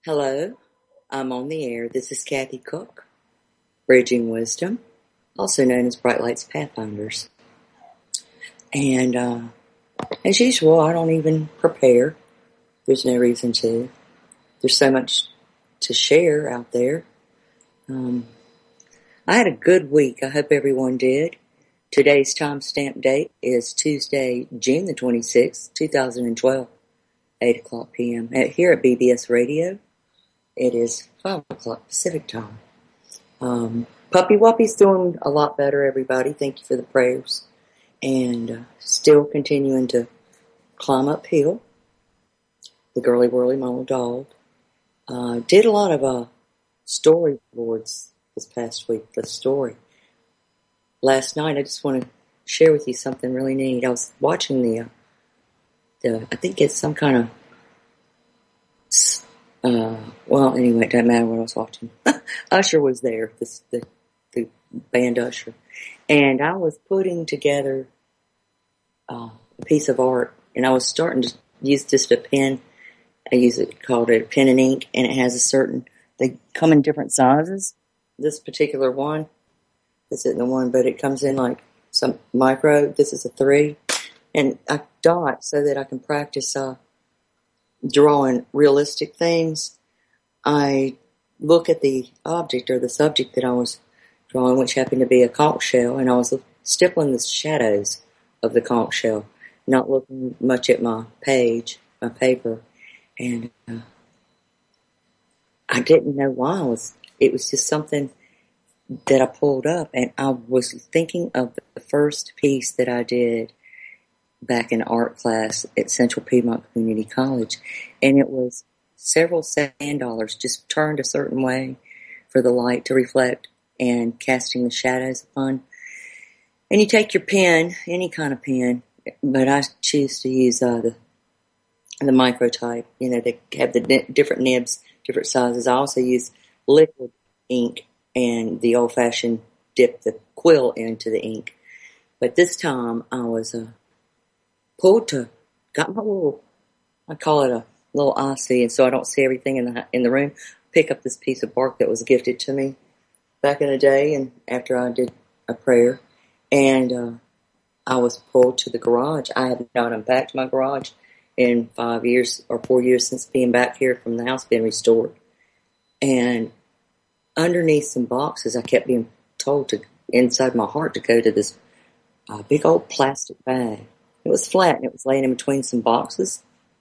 Hello, I'm on the air. This is Kathy Cook, Bridging Wisdom, also known as Bright Lights Pathfinders. And as usual, I don't even prepare. There's no reason to. There's so much to share out there. I had a good week. I hope everyone did. Today's timestamp date is Tuesday, June the 26th, 2012, 8 o'clock p.m. Here at BBS Radio. It is 5 o'clock Pacific time. Puppy Wuppy's doing a lot better, everybody. Thank you for the prayers. And still continuing to climb uphill. The girly whirly, my little dog. Did a lot of storyboards this past week, the story. Last night, I just want to share with you something really neat. I was watching the I think it's some kind of well, anyway, it doesn't matter what I was watching. Usher was there, the band Usher. And I was putting together a piece of art, and I was starting to use just a pen. Called it a pen and ink, and it has they come in different sizes. This particular one, this isn't the one, but it comes in like some micro. This is a 3. And I dot so that I can practice drawing realistic things. I look at the object or the subject that I was drawing, which happened to be a conch shell, and I was stippling the shadows of the conch shell, not looking much at my paper, and I didn't know why it was just something that I pulled up, and I was thinking of the first piece that I did back in art class at Central Piedmont Community College, and it was several sand dollars just turned a certain way for the light to reflect and casting the shadows upon. And you take your pen, any kind of pen, but I choose to use the microtype. You know, they have the different nibs, different sizes. I also use liquid ink and the old-fashioned dip the quill into the ink. But this time I was got my little, I call it a little IC, and so I don't see everything in the room. Pick up this piece of bark that was gifted to me back in the day, and after I did a prayer, and I was pulled to the garage. I have not unpacked my garage in 5 years or 4 years since being back here from the house being restored. And underneath some boxes, I kept being told inside my heart to go to this big old plastic bag. It was flat, and it was laying in between some boxes.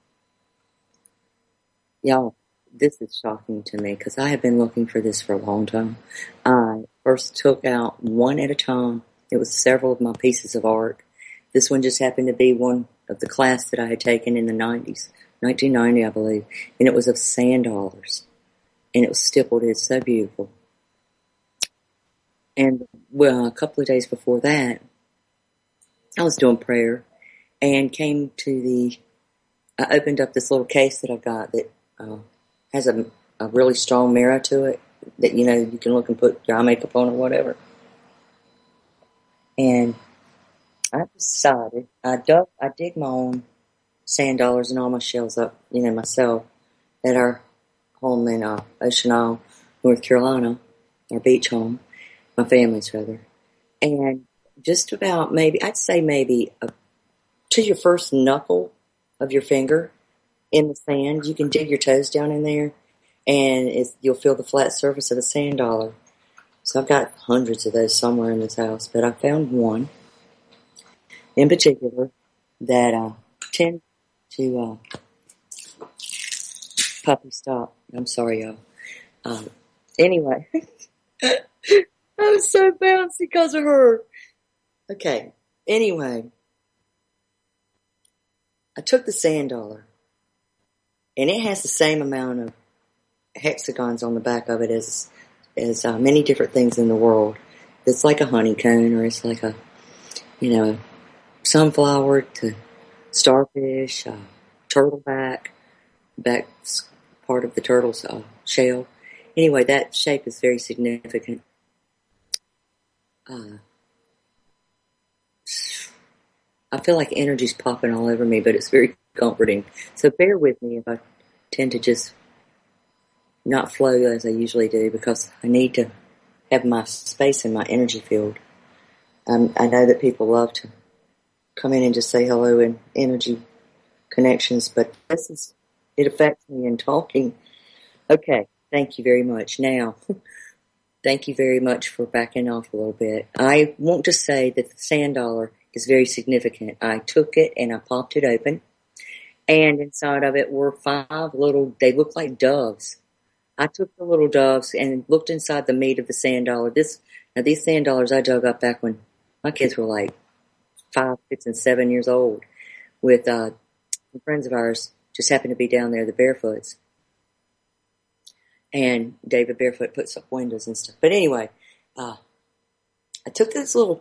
Y'all, this is shocking to me, because I have been looking for this for a long time. I first took out one at a time. It was several of my pieces of art. This one just happened to be one of the class that I had taken in the 90s, 1990, I believe, and it was of sand dollars, and it was stippled. It's so beautiful. And, well, a couple of days before that, I was doing prayer, and I opened up this little case that I've got that has a really strong mirror to it that, you know, you can look and put your eye makeup on or whatever. And I decided, I dig my own sand dollars and all my shells up, you know, myself, at our home in Ocean Isle, North Carolina, our beach home, my family's rather. And just about I'd say maybe to your first knuckle of your finger in the sand, you can dig your toes down in there, and you'll feel the flat surface of a sand dollar. So I've got hundreds of those somewhere in this house, but I found one in particular that I tend to puppy stop. I'm sorry, y'all. Anyway, I'm so bouncy because of her. Okay, anyway, I took the sand dollar, and it has the same amount of hexagons on the back of it as many different things in the world. It's like a honeycomb, or it's like a, you know, sunflower to starfish, turtle back part of the turtle's shell. Anyway, that shape is very significant. I feel like energy's popping all over me, but it's very comforting. So bear with me if I tend to just not flow as I usually do because I need to have my space in my energy field. I know that people love to come in and just say hello in energy connections, but it affects me in talking. Okay, thank you very much. Now, thank you very much for backing off a little bit. I want to say that the sand dollar is very significant. I took it and I popped it open, and inside of it were 5 they looked like doves. I took the little doves and looked inside the meat of the sand dollar. Now these sand dollars I dug up back when my kids were like 5, 6, and 7 years old with some friends of ours just happened to be down there, the Barefoots. And David Barefoot puts up windows and stuff. But anyway, I took these little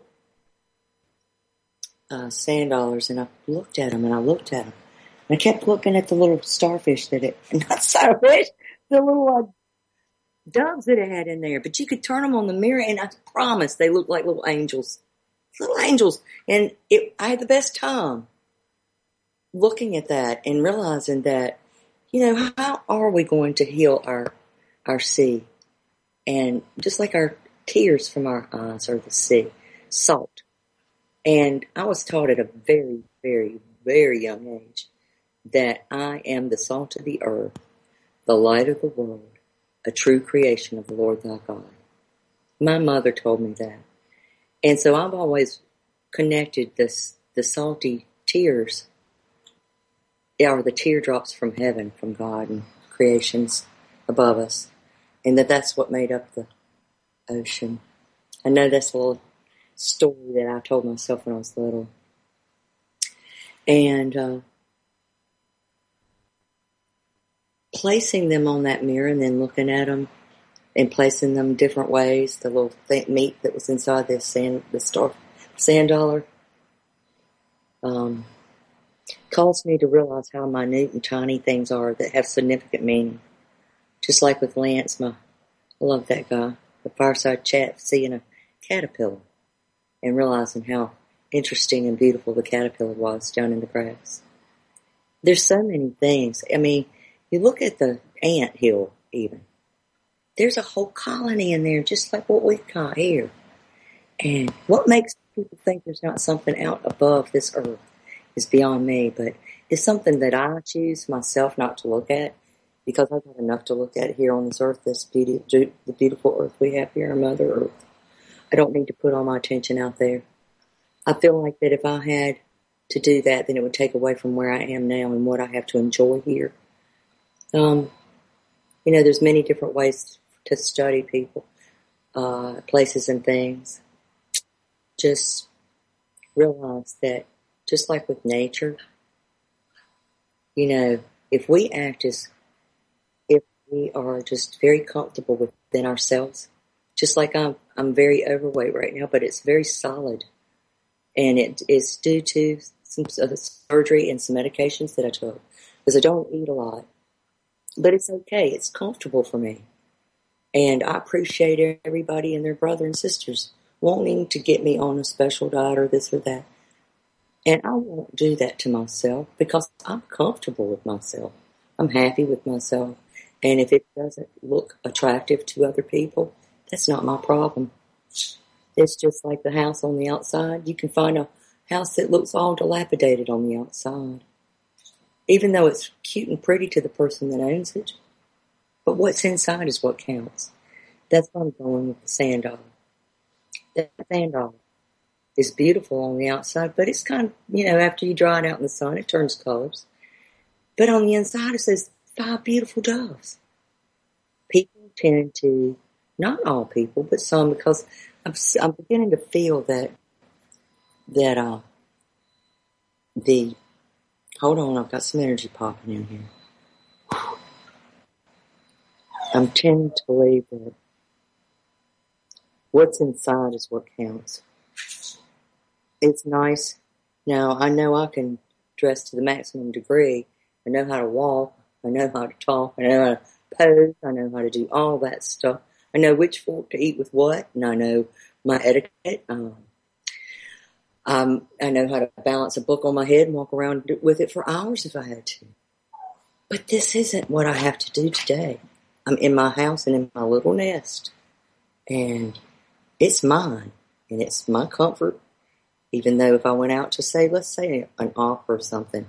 sand dollars and I looked at them and I looked at them. And I kept looking at the little starfish not starfish, the little doves that it had in there. But you could turn them on the mirror and I promise they looked like little angels. Little angels. And I had the best time looking at that and realizing that, how are we going to heal our sea? And just like our tears from our eyes are the sea, salt. And I was taught at a very, very, very young age that I am the salt of the earth, the light of the world, a true creation of the Lord thy God. My mother told me that. And so I've always connected the salty tears are the teardrops from heaven, from God and creations above us. And that's what made up the ocean. I know that's a little story that I told myself when I was little. And placing them on that mirror and then looking at them and placing them different ways, the little meat that was inside the sand dollar, caused me to realize how minute and tiny things are that have significant meaning. Just like with Lance, I love that guy, the fireside chat, seeing a caterpillar and realizing how interesting and beautiful the caterpillar was down in the grass. There's so many things. I mean, you look at the ant hill even. There's a whole colony in there just like what we've got here. And what makes people think there's not something out above this earth is beyond me, but it's something that I choose myself not to look at because I've got enough to look at here on this earth, the beautiful earth we have here, our Mother Earth. I don't need to put all my attention out there. I feel like that if I had to do that, then it would take away from where I am now and what I have to enjoy here. There's many different ways to study people, places and things. Just realize that just like with nature, if we act as if we are just very comfortable within ourselves, just like I'm very overweight right now, but it's very solid. And it is due to some surgery and some medications that I took because I don't eat a lot. But it's okay. It's comfortable for me. And I appreciate everybody and their brother and sisters wanting to get me on a special diet or this or that. And I won't do that to myself because I'm comfortable with myself. I'm happy with myself. And if it doesn't look attractive to other people, that's not my problem. It's just like the house on the outside. You can find a house that looks all dilapidated on the outside, even though it's cute and pretty to the person that owns it. But what's inside is what counts. That's what I'm going with the sand dollar. That sand dollar is beautiful on the outside, but it's kind of, after you dry it out in the sun, it turns colors. But on the inside, it says 5 beautiful doves. People tend to, not all people, but some, because I'm beginning to feel that hold on, I've got some energy popping in here. I'm tending to believe that what's inside is what counts. It's nice. Now, I know I can dress to the maximum degree. I know how to walk. I know how to talk. I know how to pose. I know how to do all that stuff. I know which fork to eat with what, and I know my etiquette. I know how to balance a book on my head and walk around with it for hours if I had to. But this isn't what I have to do today. I'm in my house and in my little nest, and it's mine, and it's my comfort. Even though if I went out to say, let's say an opera or something,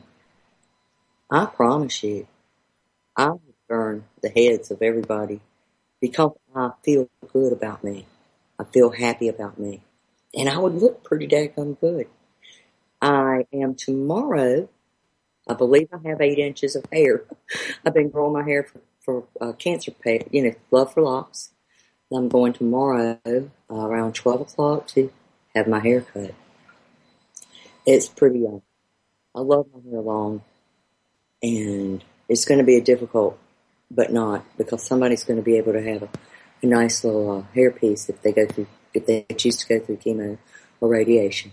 I promise you, I would burn the heads of everybody because I feel good about me. I feel happy about me. And I would look pretty daggone good. I am tomorrow, I believe I have 8 inches of hair. I've been growing my hair for cancer love for locks. I'm going tomorrow around 12 o'clock to have my hair cut. It's pretty young. I love my hair long. And it's going to be a difficult, but not, because somebody's going to be able to have a nice little hair piece if they choose to go through chemo or radiation.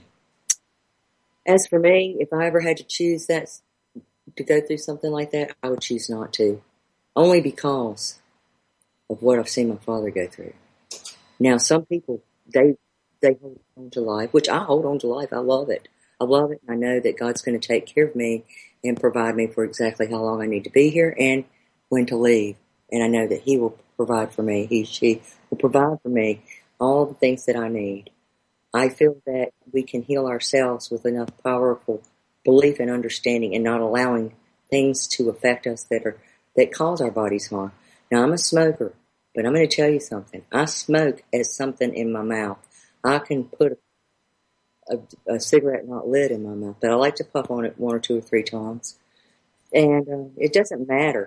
As for me, if I ever had to choose to go through something like that, I would choose not to. Only because of what I've seen my father go through. Now, some people, they hold on to life, which I hold on to life. I love it. I love it. I know that God's going to take care of me and provide me for exactly how long I need to be here and when to leave. And I know that He will provide for me. She will provide for me all the things that I need. I feel that we can heal ourselves with enough powerful belief and understanding and not allowing things to affect us that cause our bodies harm. Now, I'm a smoker, but I'm going to tell you something. I smoke as something in my mouth. I can put a cigarette not lit in my mouth, but I like to puff on it 1 or 2 or 3 times. And it doesn't matter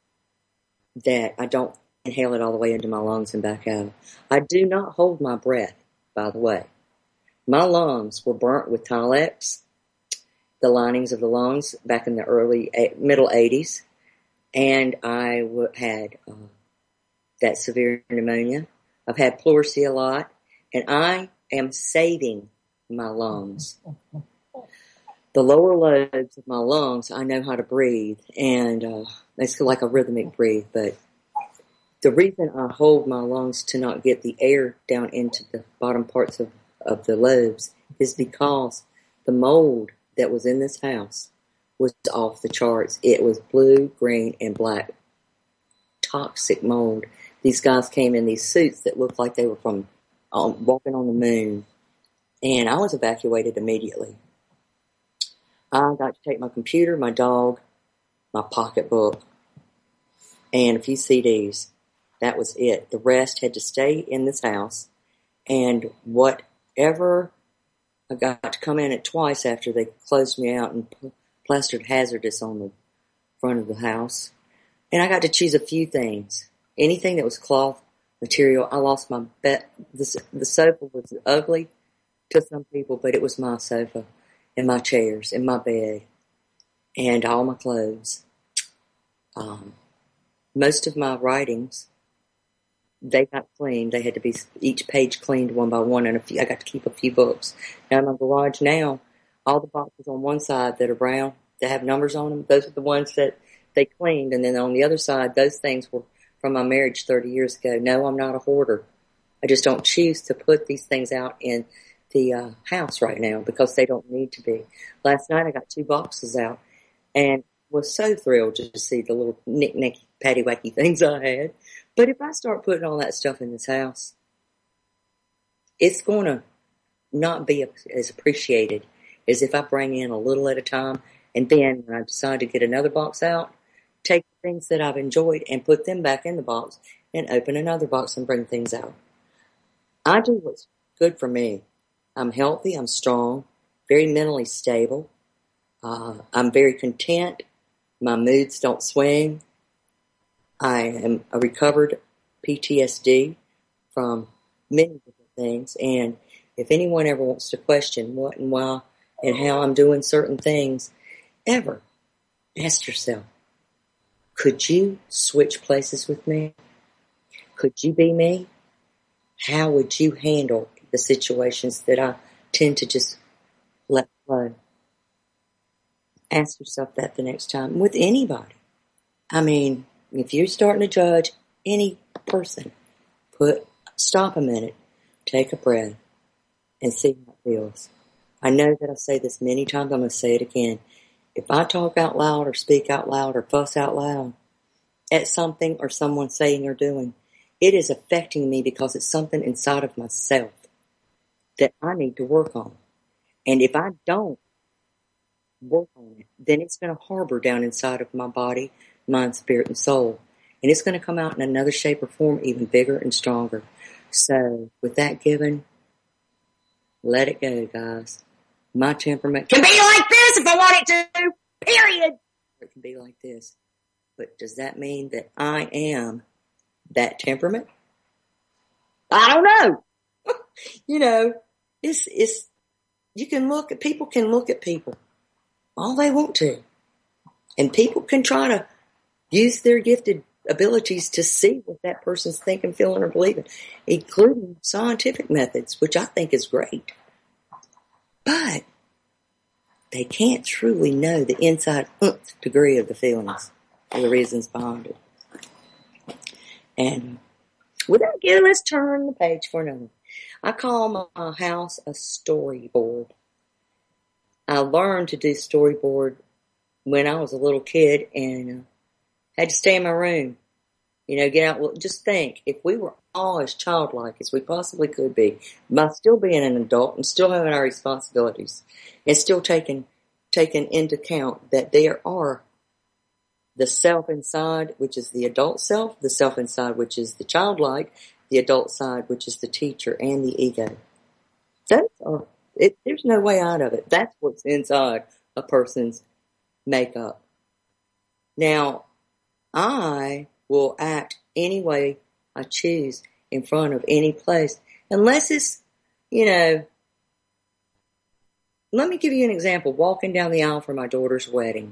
that I don't inhale it all the way into my lungs and back out. I do not hold my breath, by the way. My lungs were burnt with Tilex, the linings of the lungs, back in the middle 80s. And I had that severe pneumonia. I've had pleurisy a lot. And I am saving my lungs. The lower lobes of my lungs, I know how to breathe. And it's like a rhythmic breathe. But the reason I hold my lungs to not get the air down into the bottom parts of the lobes is because the mold that was in this house was off the charts. It was blue, green, and black. Toxic mold. These guys came in these suits that looked like they were from walking on the moon. And I was evacuated immediately. I got to take my computer, my dog, my pocketbook, and a few CDs. That was it. The rest had to stay in this house. And whatever, I got to come in it twice after they closed me out and plastered hazardous on the front of the house. And I got to choose a few things. Anything that was cloth material. I lost my bed. The sofa was ugly to some people, but it was my sofa and my chairs and my bed and all my clothes. Most of my writings, they got cleaned. They had to be each page cleaned one by one, and I got to keep a few books. Now in my garage now, all the boxes on one side that are brown, that have numbers on them, those are the ones that they cleaned, and then on the other side, those things were from my marriage 30 years ago. No, I'm not a hoarder. I just don't choose to put these things out in the house right now because they don't need to be. Last night I got 2 boxes out and was so thrilled to see the little knick-knacky, patty-wacky things I had. But if I start putting all that stuff in this house, it's going to not be as appreciated as if I bring in a little at a time, and then when I decide to get another box out, take the things that I've enjoyed and put them back in the box and open another box and bring things out. I do what's good for me. I'm healthy, I'm strong, very mentally stable. I'm very content. My moods don't swing. I am a recovered PTSD from many different things. And if anyone ever wants to question what and why and how I'm doing certain things, ever ask yourself, could you switch places with me? Could you be me? How would you handle the situations that I tend to just let flow? Ask yourself that the next time with anybody. I mean, if you're starting to judge any person, stop a minute, take a breath, and see how it feels. I know that I say this many times, I'm going to say it again. If I talk out loud or speak out loud or fuss out loud, at something or someone saying or doing, it is affecting me because it's something inside of myself that I need to work on. And if I don't work on it, then it's going to harbor down inside of my body, mind, spirit, and soul. And it's going to come out in another shape or form, even bigger and stronger. So, with that given, let it go, guys. My temperament can be like this if I want it to, period. It can be like this. But does that mean that I am that temperament? I don't know. People can look at people all they want to. And people can try to use their gifted abilities to see what that person's thinking, feeling, or believing, including scientific methods, which I think is great. But they can't truly know the inside degree of the feelings or the reasons behind it. And without getting, let's turn the page for another. I call my house a storyboard. I learned to do storyboard when I was a little kid and had to stay in my room. Get out. Just think, if we were all as childlike as we possibly could be, by still being an adult and still having our responsibilities, and still taking into account that there are the self inside, which is the adult self, the self inside, which is the childlike, the adult side, which is the teacher, and the ego. There's no way out of it. That's what's inside a person's makeup. Now, I will act any way I choose in front of any place, unless it's, let me give you an example. Walking down the aisle for my daughter's wedding.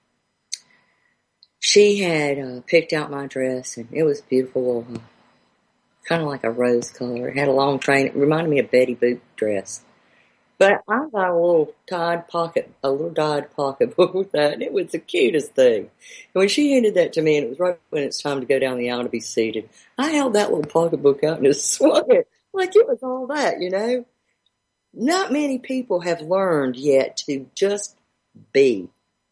She had picked out my dress, and it was beautiful, kind of like a rose color. It had a long train. It reminded me of Betty Boop dress. But I got a little dyed pocketbook with that, and it was the cutest thing. And when she handed that to me, and it was right when it's time to go down the aisle to be seated, I held that little pocketbook out and just swung it like it was all that, Not many people have learned yet to just be.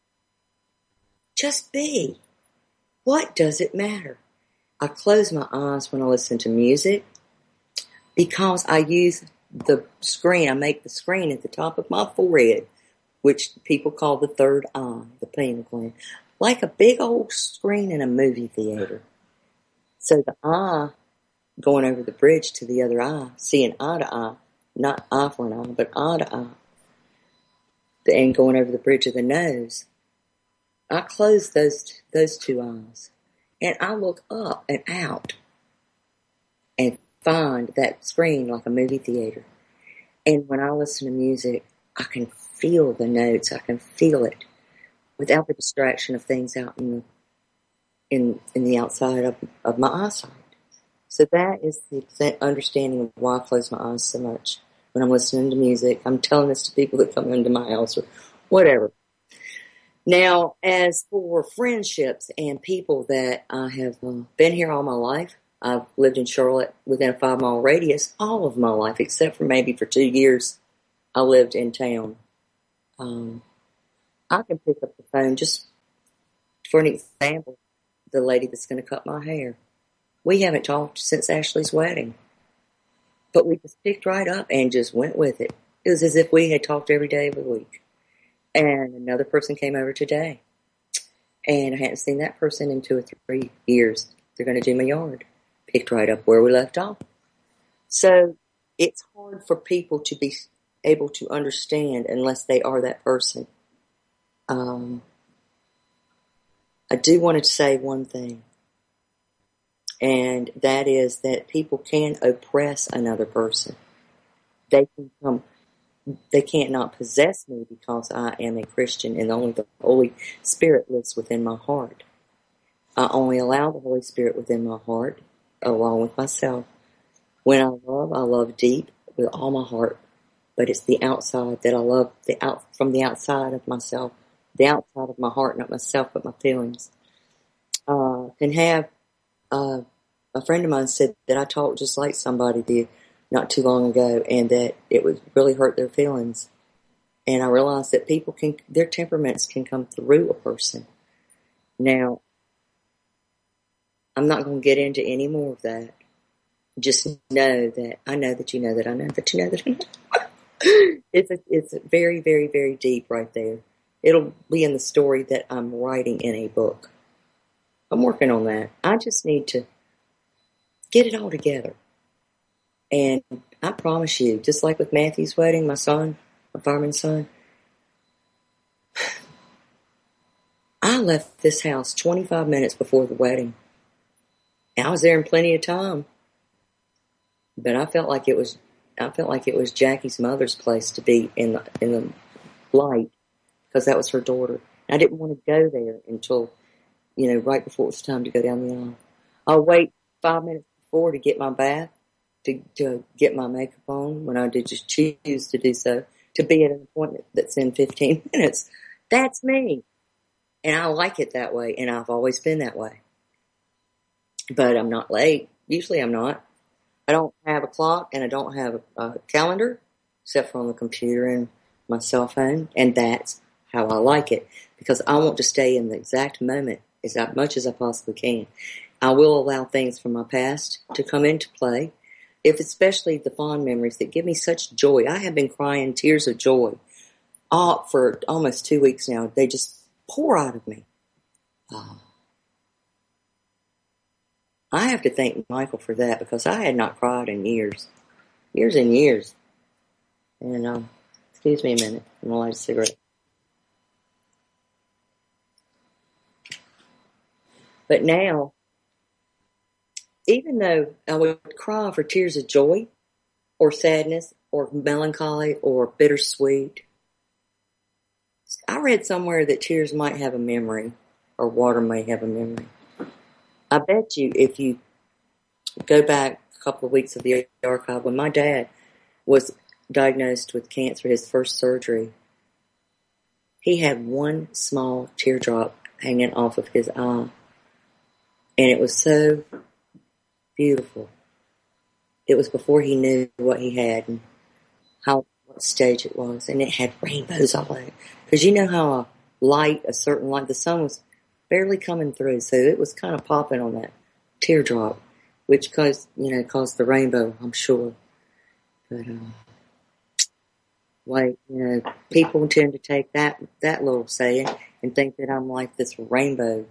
Just be. What does it matter? I close my eyes when I listen to music because I use the screen. I make the screen at the top of my forehead, which people call the third eye, the pineal gland, like a big old screen in a movie theater. So the eye going over the bridge to the other eye, seeing eye to eye, not eye for an eye, but eye to eye, and going over the bridge of the nose. I close those two eyes, and I look up and out and find that screen like a movie theater. And when I listen to music, I can feel the notes. I can feel it without the distraction of things out in the outside of my eyesight. So that is the understanding of why I close my eyes so much when I'm listening to music. I'm telling this to people that come into my house or whatever. Now, as for friendships and people that I have been here all my life, I've lived in Charlotte within a 5-mile radius all of my life, except for maybe for 2 years I lived in town. I can pick up the phone just for an example, the lady that's going to cut my hair. We haven't talked since Ashley's wedding, but we just picked right up and just went with it. It was as if we had talked every day of the week. And another person came over today, and I hadn't seen that person in 2 or 3 years. They're going to do my yard. Picked right up where we left off. So it's hard for people to be able to understand unless they are that person. I do want to say one thing, and that is that people can oppress another person. They can't not possess me because I am a Christian and only the Holy Spirit lives within my heart. I only allow the Holy Spirit within my heart along with myself. When I love deep with all my heart, but it's the outside that I love, from the outside of myself, the outside of my heart, not myself, but my feelings. A friend of mine said that I talked just like somebody did not too long ago, and that it would really hurt their feelings. And I realized that their temperaments can come through a person. Now, I'm not going to get into any more of that. Just know that I know that you know that I know that you know that I know. It's very, very, very deep right there. It'll be in the story that I'm writing in a book. I'm working on that. I just need to get it all together. And I promise you, just like with Matthew's wedding, my son, my fireman's son, I left this house 25 minutes before the wedding. And I was there in plenty of time. But I felt like it was Jackie's mother's place to be in the light, because that was her daughter. I didn't want to go there until, right before it was time to go down the aisle. I'll wait 5 minutes before to get my bath, to get my makeup on when I did just choose to do so, to be at an appointment that's in 15 minutes. That's me. And I like it that way, and I've always been that way. But I'm not late. Usually I'm not. I don't have a clock, and I don't have a calendar, except for on the computer and my cell phone, and that's how I like it, because I want to stay in the exact moment as much as I possibly can. I will allow things from my past to come into play, especially the fond memories that give me such joy. I have been crying tears of joy for almost 2 weeks now. They just pour out of me. I have to thank Michael for that, because I had not cried in years and years. And, excuse me a minute, I'm going to light a cigarette. But now, even though I would cry for tears of joy, or sadness, or melancholy, or bittersweet, I read somewhere that tears might have a memory, or water may have a memory. I bet you if you go back a couple of weeks of the archive, when my dad was diagnosed with cancer, his first surgery, he had one small teardrop hanging off of his eye. And it was so beautiful. It was before he knew what he had and what stage it was. And it had rainbows all over it. Because you know how a certain light, the sun was barely coming through, so it was kind of popping on that teardrop, which caused the rainbow, I'm sure. But people tend to take that little saying and think that I'm like this rainbow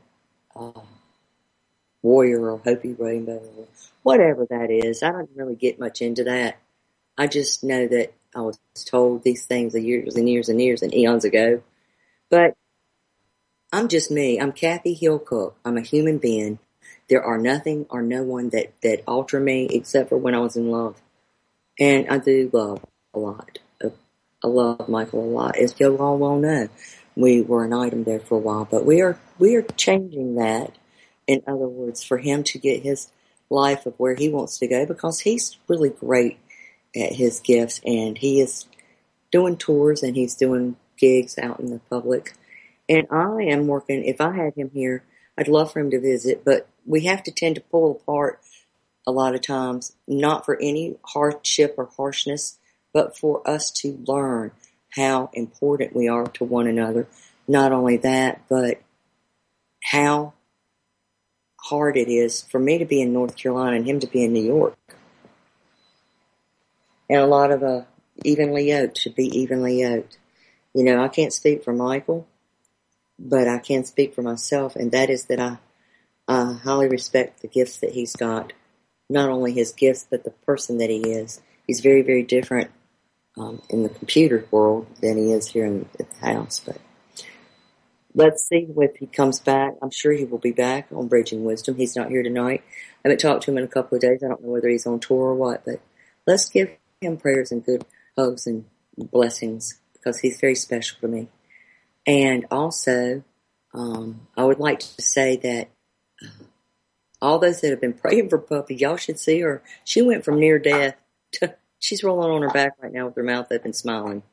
warrior or Hopi rainbow or whatever that is. I don't really get much into that. I just know that I was told these things years and years and years and eons ago. But I'm just me. I'm Kathy Hillcook. I'm a human being. There are nothing or no one that alter me except for when I was in love. And I do love a lot. I love Michael a lot. As you all well know, we were an item there for a while, but we are changing that. In other words, for him to get his life of where he wants to go, because he's really great at his gifts, and he is doing tours and he's doing gigs out in the public. And I am working, if I had him here, I'd love for him to visit, but we have to tend to pull apart a lot of times, not for any hardship or harshness, but for us to learn how important we are to one another. Not only that, but how hard it is for me to be in North Carolina and him to be in New York. And a lot of evenly yoked should be evenly yoked. I can't speak for Michael, but I can speak for myself, and that is that I highly respect the gifts that he's got. Not only his gifts, but the person that he is. He's very, very different in the computer world than he is here in the house. But let's see if he comes back. I'm sure he will be back on Bridging Wisdom. He's not here tonight. I haven't talked to him in a couple of days. I don't know whether he's on tour or what, but let's give him prayers and good hugs and blessings, because he's very special to me. And also, I would like to say that all those that have been praying for Puppy, y'all should see her. She went from near death to she's rolling on her back right now with her mouth open, smiling.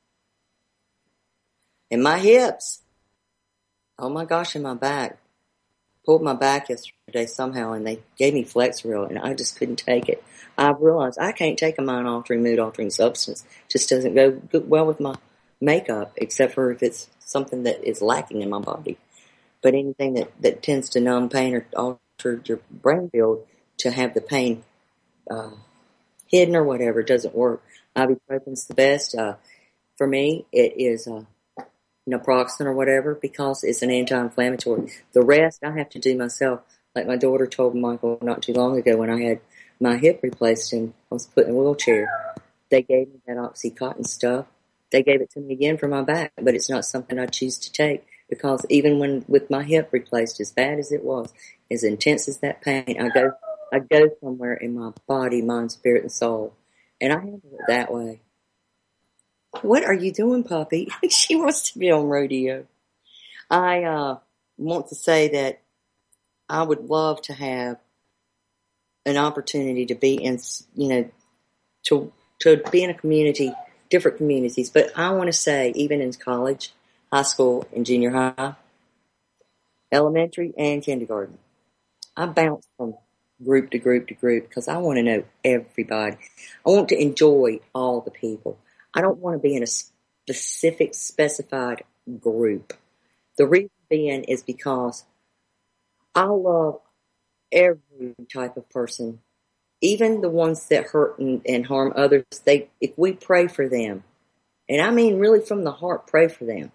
And my hips, oh my gosh, and my back. Pulled my back yesterday somehow, and they gave me Flexeril, and I just couldn't take it. I realized I can't take a mind-altering, mood-altering substance. It just doesn't go well with my makeup, except for if it's something that is lacking in my body. But anything that tends to numb pain or altered your brain field to have the pain hidden or whatever. It doesn't work. Ibuprofen's the best. For me, it is naproxen or whatever because it's an anti-inflammatory. The rest I have to do myself. Like my daughter told Michael not too long ago when I had my hip replaced and I was put in a wheelchair. They gave me that Oxycontin stuff. They gave it to me again for my back, but it's not something I choose to take because even when with my hip replaced, as bad as it was, as intense as that pain, I go somewhere in my body, mind, spirit, and soul, and I handle it that way. What are you doing, puppy? She wants to be on rodeo. I want to say that I would love to have an opportunity to be in, to be in a community, different communities. But I want to say, even in college, high school, and junior high, elementary, and kindergarten, I bounce from group to group to group because I want to know everybody. I want to enjoy all the people. I don't want to be in a specific, specified group. The reason being is because I love every type of person, even the ones that hurt and harm others. If we pray for them, and I mean really from the heart, pray for them,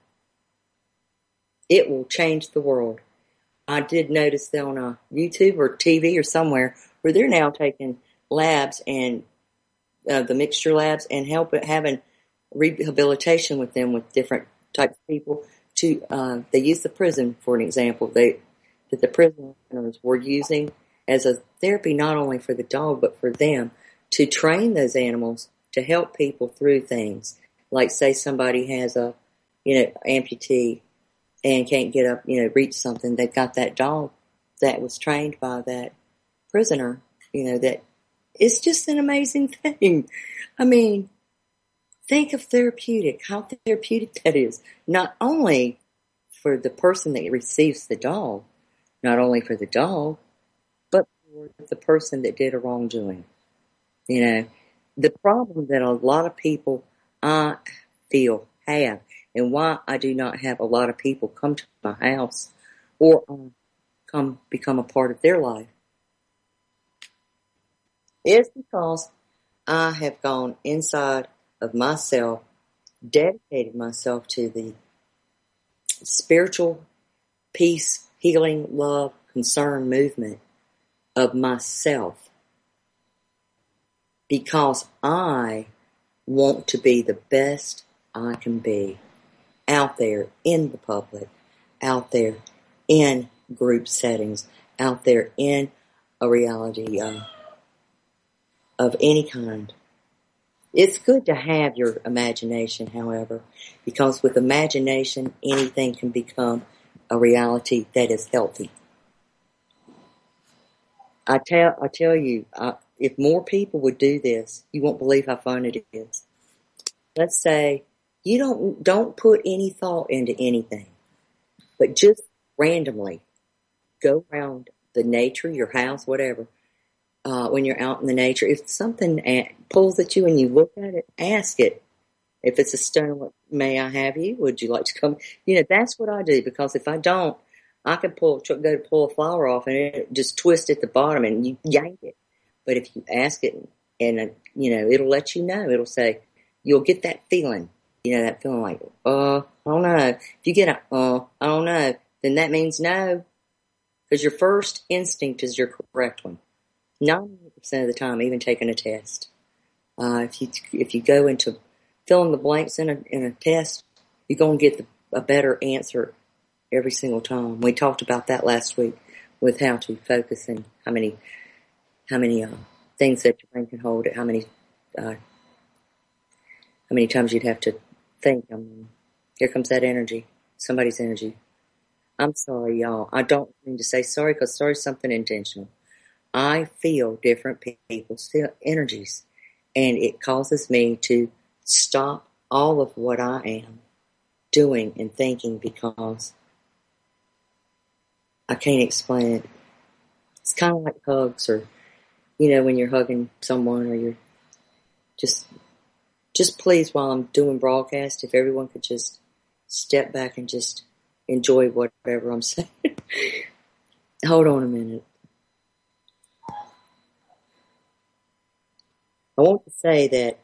it will change the world. I did notice that on YouTube or TV or somewhere where they're now taking labs and the mixture labs and having rehabilitation with them with different types of people. They use the prison for an example. That the prisoners were using as a therapy not only for the dog but for them to train those animals to help people through things. Like say somebody has a amputee and can't get up, reach something. They've got that dog that was trained by that prisoner. That it's just an amazing thing. I mean, think of how therapeutic that is. Not only for the person that receives the dog, not only for the dog, but for the person that did a wrongdoing. The problem that a lot of people I feel have, and why I do not have a lot of people come to my house or come become a part of their life, is because I have gone inside of myself, dedicated myself to the spiritual peace, healing, love, concern movement of myself, because I want to be the best I can be out there in the public, out there in group settings, out there in a reality of any kind. It's good to have your imagination, however, because with imagination, anything can become a reality that is healthy. I tell you, if more people would do this, you won't believe how fun it is. Let's say you don't put any thought into anything, but just randomly go around the nature, your house, whatever. When you're out in the nature, if something pulls at you and you look at it, ask it. If it's a stone, may I have you? Would you like to come? That's what I do, because if I don't, I could go to pull a flower off and it just twist at the bottom and you yank it. But if you ask it and, it'll let you know. It'll say, you'll get that feeling, that feeling like, I don't know. If you get I don't know, then that means no. Because your first instinct is your correct one. 90% of the time, even taking a test. If you go into filling the blanks in a test, you're going to get a better answer every single time. We talked about that last week with how to focus and how many things that your brain can hold, how many times you'd have to think. Here comes that energy, somebody's energy. I'm sorry, y'all. I don't mean to say sorry, because sorry is something intentional. I feel different people's energies, and it causes me to stop all of what I am doing and thinking, because I can't explain it. It's kind of like hugs, or when you're hugging someone, or you're just please, while I'm doing broadcast, if everyone could just step back and just enjoy whatever I'm saying. Hold on a minute. I want to say that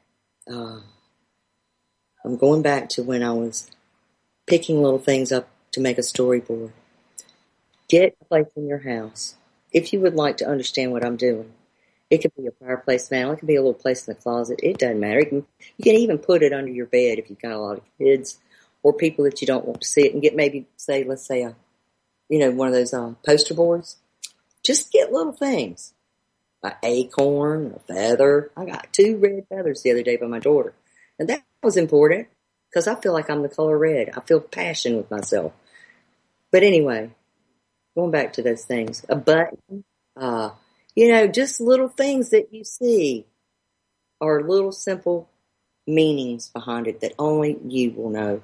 I'm going back to when I was picking little things up to make a storyboard. Get a place in your house, if you would like to understand what I'm doing. It could be a fireplace mantle. It could be a little place in the closet. It doesn't matter. You can even put it under your bed if you've got a lot of kids or people that you don't want to see it, and get maybe, let's say, one of those poster boards. Just get little things. An acorn, a feather. I got 2 red feathers the other day by my daughter. And that was important because I feel like I'm the color red. I feel passion with myself. But anyway, going back to those things. A button, just little things that you see are little simple meanings behind it that only you will know.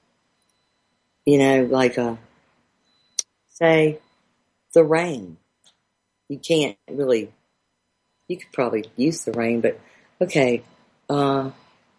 Say, the rain. You can't really, you could probably use the rain, but okay, a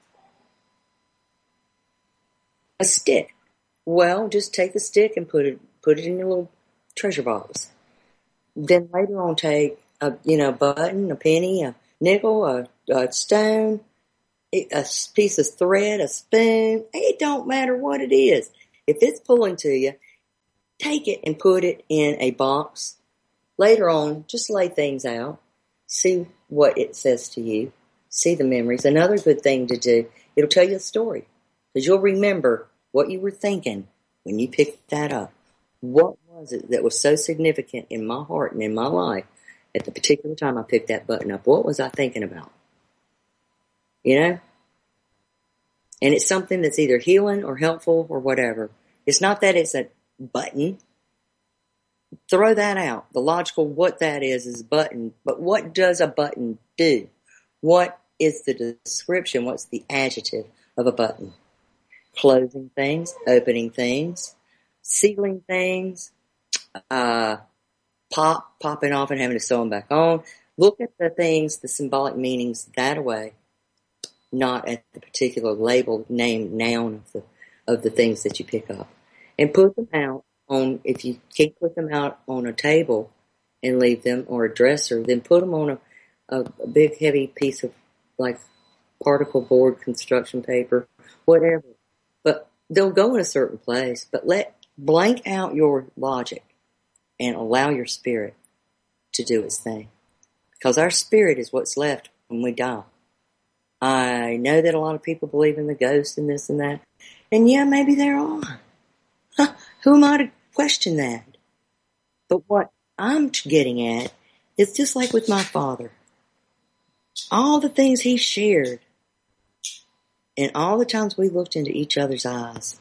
stick. Well, just take the stick and put it in your little treasure box. Then later on take a button, a penny, a nickel, a stone, a piece of thread, a spoon. It don't matter what it is. If it's pulling to you, take it and put it in a box. Later on, just lay things out. See what it says to you. See the memories. Another good thing to do, it'll tell you a story. Because you'll remember what you were thinking when you picked that up. What was it that was so significant in my heart and in my life at the particular time I picked that button up? What was I thinking about? And it's something that's either healing or helpful or whatever. It's not that it's a button. Throw that out. The logical what that is a button. But what does a button do? What is the description? What's the adjective of a button? Closing things, opening things, sealing things, popping off and having to sew them back on. Look at the things, the symbolic meanings that way, not at the particular label, name, noun of the things that you pick up. And put them out on, if you can't put them out on a table and leave them, or a dresser, then put them on a big heavy piece of particle board, construction paper, whatever. But they'll go in a certain place, but blank out your logic and allow your spirit to do its thing. Because our spirit is what's left when we die. I know that a lot of people believe in the ghost and this and that. And yeah, maybe there are. Who am I to question that? But what I'm getting at is just like with my father. All the things he shared and all the times we looked into each other's eyes,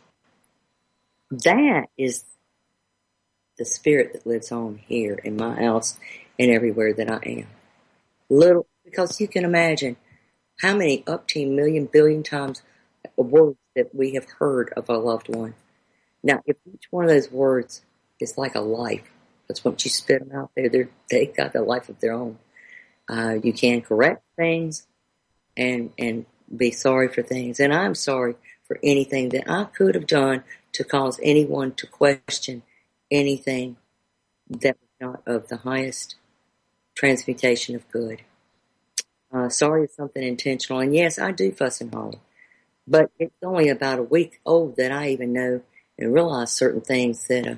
that is the spirit that lives on here in my house and everywhere that I am. Because you can imagine how many million, billion times words that we have heard of a loved one. Now, if each one of those words is like a life, that's once you spit them out there, they got a life of their own. You can correct things and be sorry for things. And I'm sorry for anything that I could have done to cause anyone to question anything that was not of the highest transmutation of good. Sorry is something intentional. And yes, I do fuss and holler. But it's only about a week old that I even know and realize certain things that,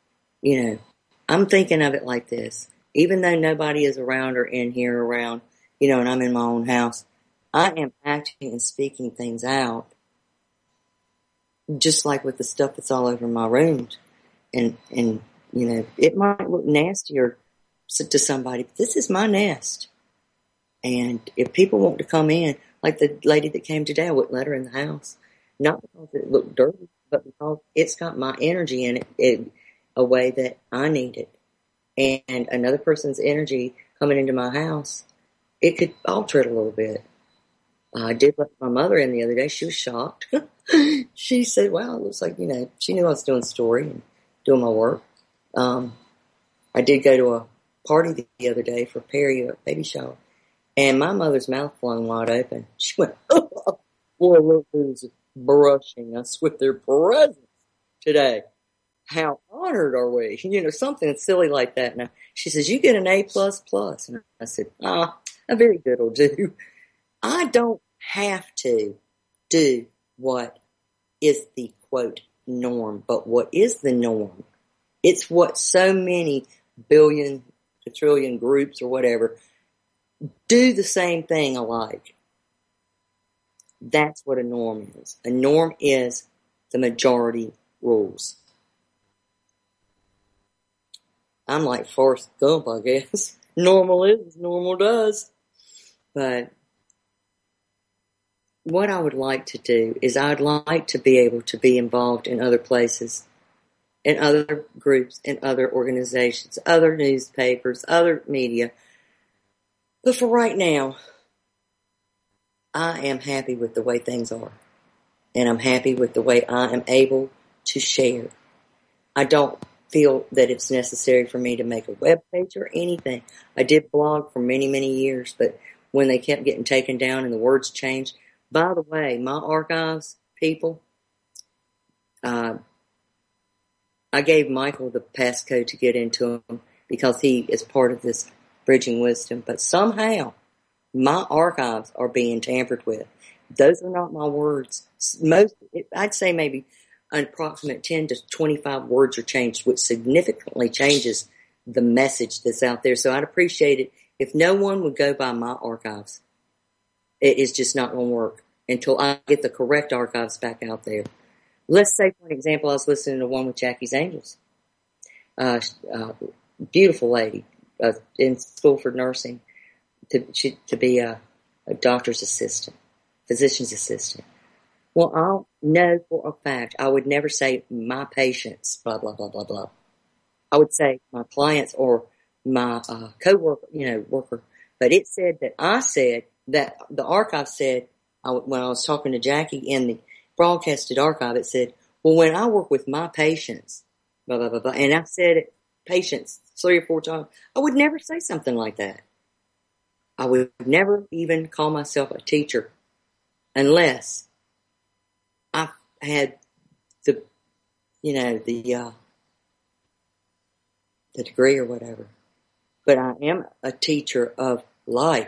I'm thinking of it like this. Even though nobody is around or in here around, and I'm in my own house, I am acting and speaking things out. Just like with the stuff that's all over my rooms. And it might look nastier to somebody, but this is my nest. And if people want to come in, like the lady that came today, I wouldn't let her in the house. Not because it looked dirty, but because it's got my energy in it a way that I need it. And another person's energy coming into my house, it could alter it a little bit. I did let my mother in the other day. She was shocked. She said, wow, it looks like, she knew I was doing story and doing my work. I did go to a party the other day for Perry, a baby shower. And my mother's mouth flung wide open. She went, oh, boy, look who's brushing us with their presence today. How honored are we? Something silly like that. Now, she says, you get an A++. And I said, a very good will do. I don't have to do what is the quote norm, but what is the norm? It's what so many billion, quadrillion groups or whatever do the same thing alike. That's what a norm is. A norm is the majority rules. I'm like Forrest Gump, I guess. Normal is, normal does. But what I would like to do is I'd like to be able to be involved in other places, in other groups, in other organizations, other newspapers, other media. But for right now, I am happy with the way things are. And I'm happy with the way I am able to share. I don't feel that it's necessary for me to make a web page or anything. I did blog for many, many years, but when they kept getting taken down and the words changed. By the way, my archives people, I gave Michael the passcode to get into them because he is part of this Bridging Wisdom, but somehow my archives are being tampered with. Those are not my words. I'd say maybe an approximate 10 to 25 words are changed, which significantly changes the message that's out there. So I'd appreciate it if no one would go by my archives. It is just not going to work until I get the correct archives back out there. Let's say, for an example, I was listening to one with Jackie's Angels. Beautiful lady, in school for nursing, to be a doctor's assistant, physician's assistant. Well, I'll know for a fact I would never say my patients, blah, blah, blah, blah, blah. I would say my clients or my co-worker, worker. But it said that I said that the archive said, when I was talking to Jackie in the broadcasted archive, it said, well, when I work with my patients, blah, blah, blah, blah, and I said it, patients 3 or 4 times, I would never say something like that. I would never even call myself a teacher unless I had the degree or whatever. But I am a teacher of life,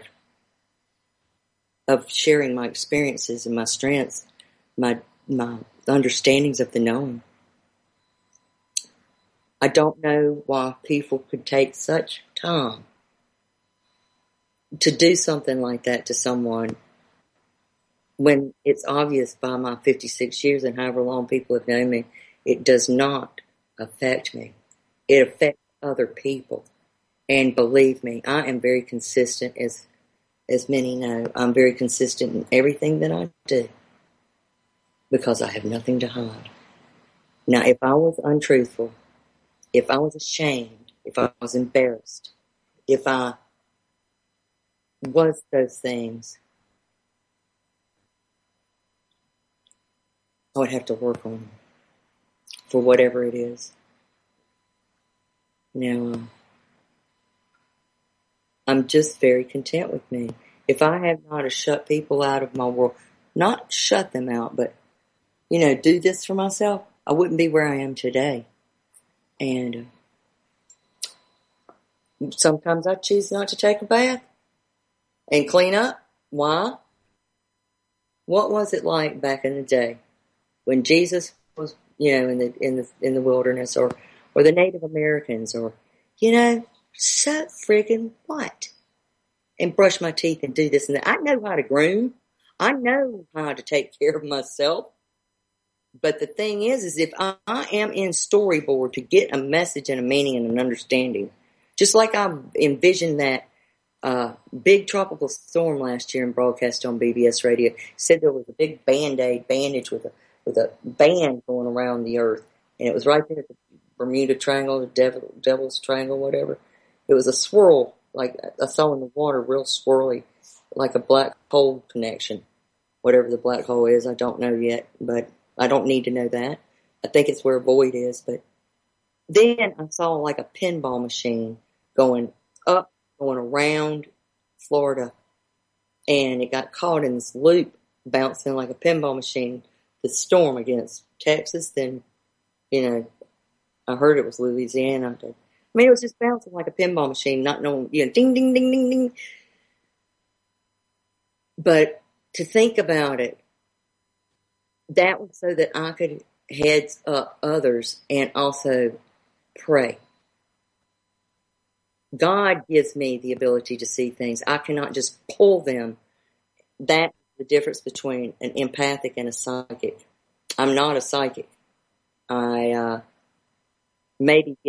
of sharing my experiences and my strengths, my understandings of the known. I don't know why people could take such time to do something like that to someone when it's obvious by my 56 years and however long people have known me, it does not affect me. It affects other people. And believe me, I am very consistent, as many know. I'm very consistent in everything that I do because I have nothing to hide. Now, if I was untruthful, if I was ashamed, if I was embarrassed, if I was those things, I would have to work on them for whatever it is. Now, I'm just very content with me. If I had not to shut people out of my world, not shut them out, but, do this for myself, I wouldn't be where I am today. And sometimes I choose not to take a bath and clean up. Why? What was it like back in the day when Jesus was, in the wilderness, or the Native Americans, or, so friggin' what? And brush my teeth and do this and that. I know how to groom. I know how to take care of myself. But the thing is if I am in storyboard to get a message and a meaning and an understanding, just like I envisioned that big tropical storm last year and broadcast on BBS radio, said there was a big bandage with a band going around the earth, and it was right there at the Bermuda Triangle, the Devil's Triangle, whatever. It was a swirl, like I saw in the water, real swirly, like a black hole connection. Whatever the black hole is, I don't know yet, but I don't need to know that. I think it's where a void is. But then I saw like a pinball machine going up, going around Florida, and it got caught in this loop, bouncing like a pinball machine. The storm against Texas, then, I heard it was Louisiana. I mean, it was just bouncing like a pinball machine, not knowing, ding, ding, ding, ding, ding. But to think about it, that was so that I could heads up others and also pray. God gives me the ability to see things. I cannot just pull them. That's the difference between an empathic and a psychic. I'm not a psychic. I maybe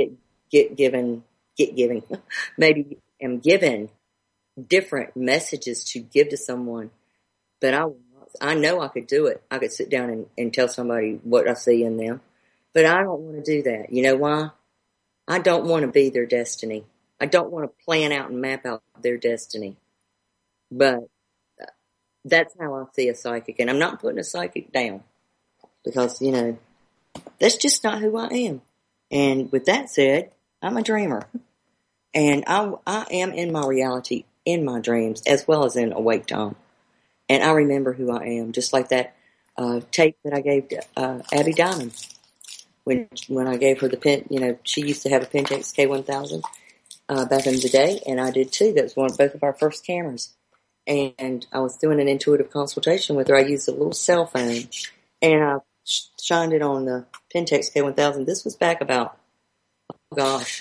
maybe am given different messages to give to someone, but I know I could do it. I could sit down and tell somebody what I see in them, but I don't want to do that. You know why? I don't want to be their destiny. I don't want to plan out and map out their destiny. But that's how I see a psychic. And I'm not putting a psychic down because, you know, that's just not who I am. And with that said, I'm a dreamer. And I am in my reality, in my dreams, as well as in awake time. And I remember who I am, just like that tape that I gave to Abby Diamond. When I gave her the pen, you know, she used to have a Pentax K1000 back in the day, and I did too. That was both of our first cameras. And I was doing an intuitive consultation with her. I used a little cell phone, and I shined it on the Pentax K1000. This was back about, oh gosh,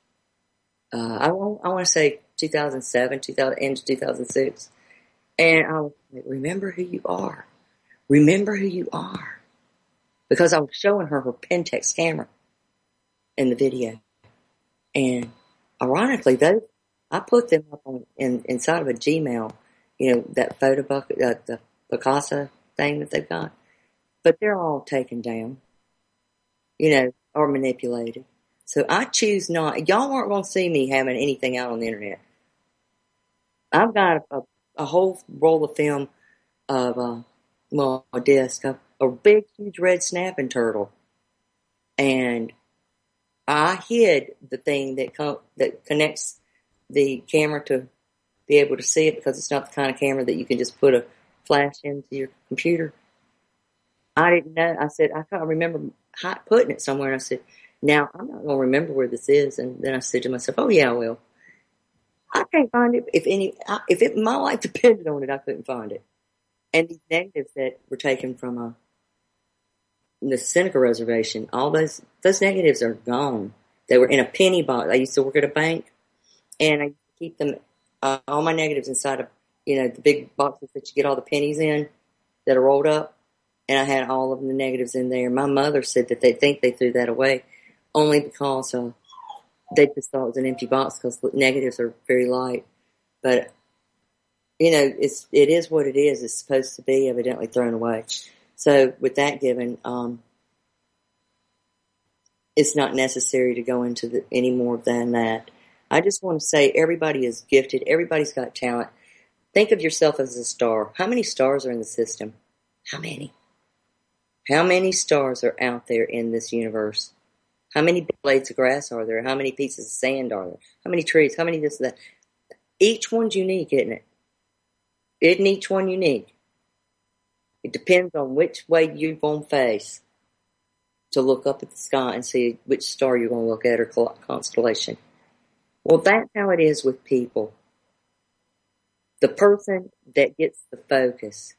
I want to say 2007, into 2006. And I was like, remember who you are. Remember who you are. Because I was showing her Pentax camera in the video. And ironically, though, I put them up inside of a Gmail, you know, that photo bucket, the Picasa thing that they've got. But they're all taken down, you know, or manipulated. So I choose not. Y'all aren't going to see me having anything out on the internet. I've got a whole roll of film of, a disc, a big, huge red snapping turtle. And I hid the thing that connects the camera to be able to see it because it's not the kind of camera that you can just put a flash into your computer. I didn't know. I said, I can't remember putting it somewhere. And I said, now I'm not going to remember where this is. And then I said to myself, oh yeah, I will. I can't find it. If my life depended on it, I couldn't find it. And these negatives that were taken from the Seneca Reservation, all those negatives are gone. They were in a penny box. I used to work at a bank, and I used to keep them, all my negatives inside of, you know, the big boxes that you get all the pennies in that are rolled up. And I had all of the negatives in there. My mother said that they think they threw that away only because they just thought it was an empty box because negatives are very light. But, you know, it is what it is. It's supposed to be evidently thrown away. So with that given, it's not necessary to go into any more than that. I just want to say everybody is gifted. Everybody's got talent. Think of yourself as a star. How many stars are in the system? How many? How many stars are out there in this universe? How many blades of grass are there? How many pieces of sand are there? How many trees? How many this and that? Each one's unique, isn't it? Isn't each one unique? It depends on which way you're going to face to look up at the sky and see which star you're going to look at or constellation. Well, that's how it is with people. The person that gets the focus,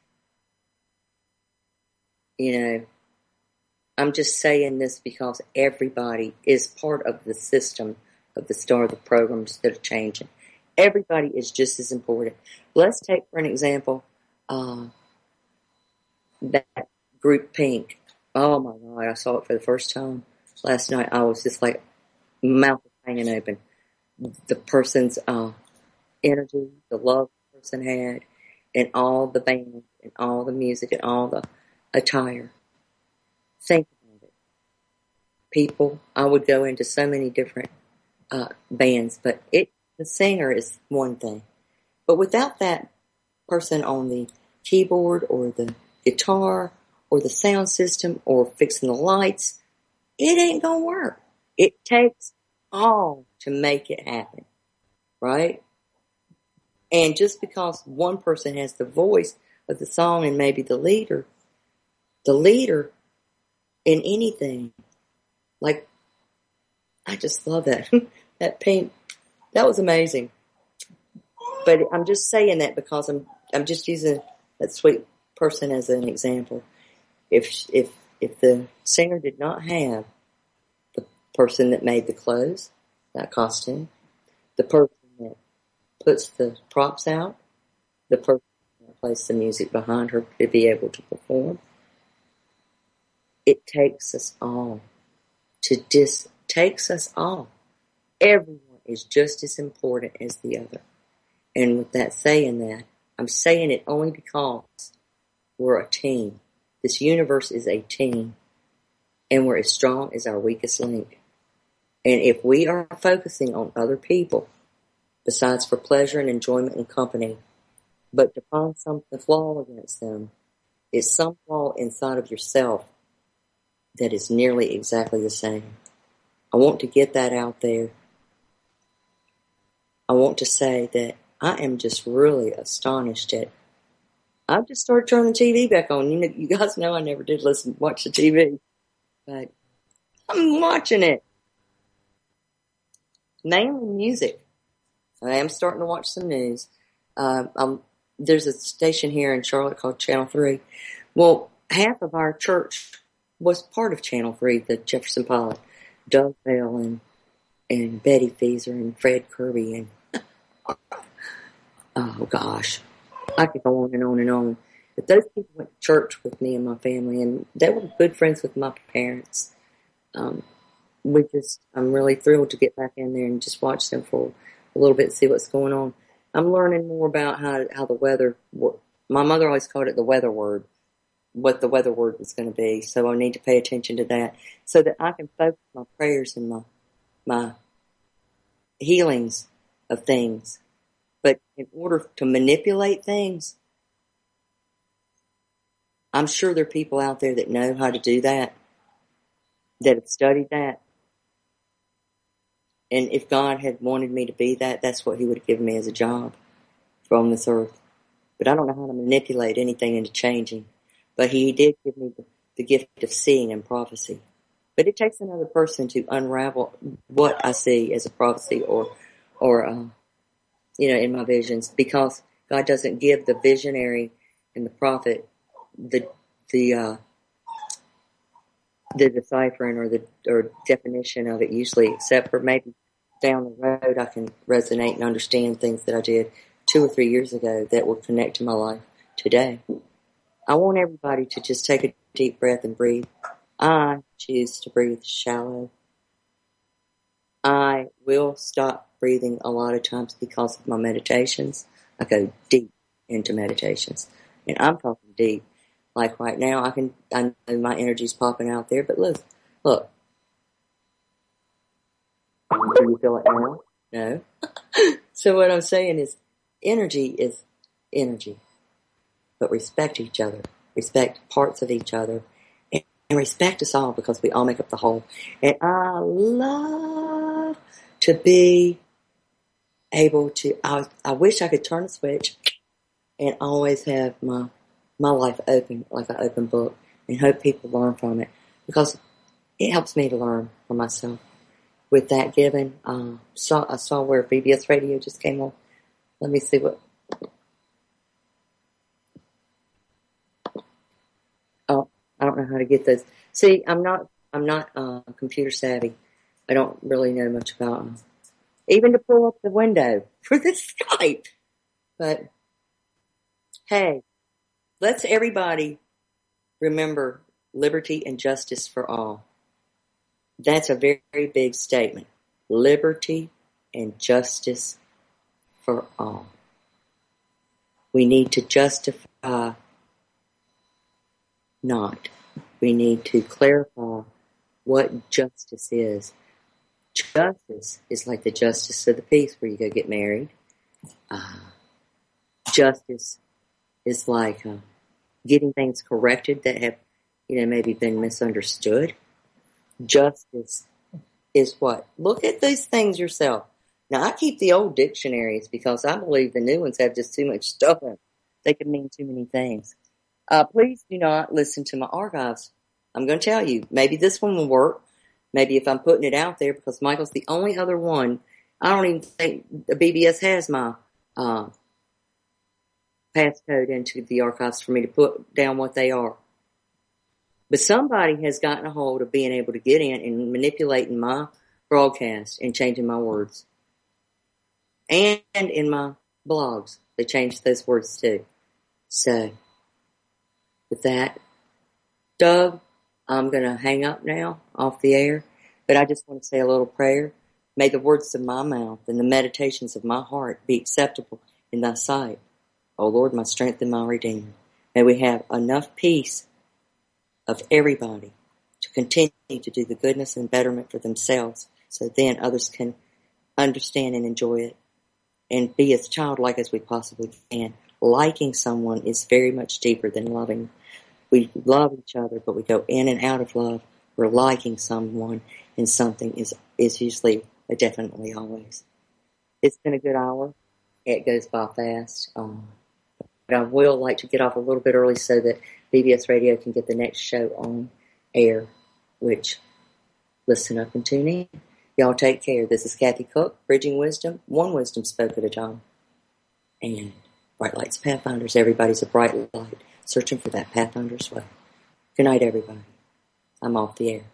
you know, I'm just saying this because everybody is part of the system of the star, the programs that are changing. Everybody is just as important. Let's take, for an example, that group Pink. Oh my God, I saw it for the first time last night. I was just like, mouth was hanging open. The person's energy, the love the person had, and all the band, and all the music, and all the attire. Think about it. People, I would go into so many different bands, but the singer is one thing. But without that person on the keyboard or the guitar or the sound system or fixing the lights, it ain't gonna work. It takes all to make it happen, right? And just because one person has the voice of the song and maybe the leader in anything, like, I just love that. That Pink, that was amazing. But I'm just saying that because I'm just using that sweet person as an example. If the singer did not have the person that made the clothes, that costume, the person that puts the props out, the person that plays the music behind her to be able to perform, it takes us all takes us all. Everyone is just as important as the other. And with that saying that, I'm saying it only because we're a team. This universe is a team, and we're as strong as our weakest link. And if we are focusing on other people, besides for pleasure and enjoyment and company, but to find something flaw against them, is some flaw inside of yourself that is nearly exactly the same. I want to get that out there. I want to say that I am just really astonished at. I just started turning the TV back on. You guys know I never did watch the TV, but I'm watching it. Mainly music. I am starting to watch some news. There's a station here in Charlotte called Channel 3. Well, half of our church was part of Channel 3, the Jefferson Pilot. Doug Bell and Betty Feezer and Fred Kirby and oh gosh, I could go on and on and on. But those people went to church with me and my family, and they were good friends with my parents. I'm really thrilled to get back in there and just watch them for a little bit and see what's going on. I'm learning more about how the weather. My mother always called it the weather word. What the weather word was going to be, so I need to pay attention to that so that I can focus my prayers and my healings of things. But in order to manipulate things, I'm sure there are people out there that know how to do that have studied that. And if God had wanted me to be that, that's what He would have given me as a job from this earth. But I don't know how to manipulate anything into changing. But He did give me the gift of seeing and prophecy. But it takes another person to unravel what I see as a prophecy or in my visions, because God doesn't give the visionary and the prophet the deciphering or definition of it usually, except for maybe down the road I can resonate and understand things that I did 2 or 3 years ago that will connect to my life today. I want everybody to just take a deep breath and breathe. I choose to breathe shallow. I will stop breathing a lot of times because of my meditations. I go deep into meditations. And I'm talking deep. Like right now, I know my energy's popping out there, but look. Do you feel it now? No. So what I'm saying is, energy is energy. But respect each other, respect parts of each other, and respect us all, because we all make up the whole. And I love to be able to, I wish I could turn a switch and always have my life open, like an open book, and hope people learn from it, because it helps me to learn for myself. With that given, I saw where VBS Radio just came on. Let me see what. Oh, I don't know how to get those. See, I'm not computer savvy. I don't really know much about them. Even to pull up the window for the Skype. But hey, let's everybody remember liberty and justice for all. That's a very, very big statement. Liberty and justice for all. We need to justify not. We need to clarify what justice is. Justice is like the justice of the peace where you go get married. Justice is like getting things corrected that have, maybe been misunderstood. Justice is what? Look at these things yourself. Now, I keep the old dictionaries because I believe the new ones have just too much stuff in them. They can mean too many things. Please do not listen to my archives. I'm going to tell you, maybe this one will work. Maybe if I'm putting it out there, because Michael's the only other one. I don't even think the BBS has my passcode into the archives for me to put down what they are. But somebody has gotten a hold of being able to get in and manipulating my broadcast and changing my words. And in my blogs, they changed those words too. So, with that, Doug, I'm going to hang up now off the air, but I just want to say a little prayer. May the words of my mouth and the meditations of my heart be acceptable in thy sight, O Lord, my strength and my redeemer. May we have enough peace of everybody to continue to do the goodness and betterment for themselves, so then others can understand and enjoy it and be as childlike as we possibly can. Liking someone is very much deeper than loving. We love each other, but we go in and out of love. We're liking someone, and something is usually a definitely always. It's been a good hour. It goes by fast. But I will like to get off a little bit early so that BBS Radio can get the next show on air, which listen up and tune in. Y'all take care. This is Kathy Cook, Bridging Wisdom, one wisdom spoke at a time. And Bright Lights Pathfinders, everybody's a bright light, searching for that Pathfinder's way. Good night, everybody. I'm off the air.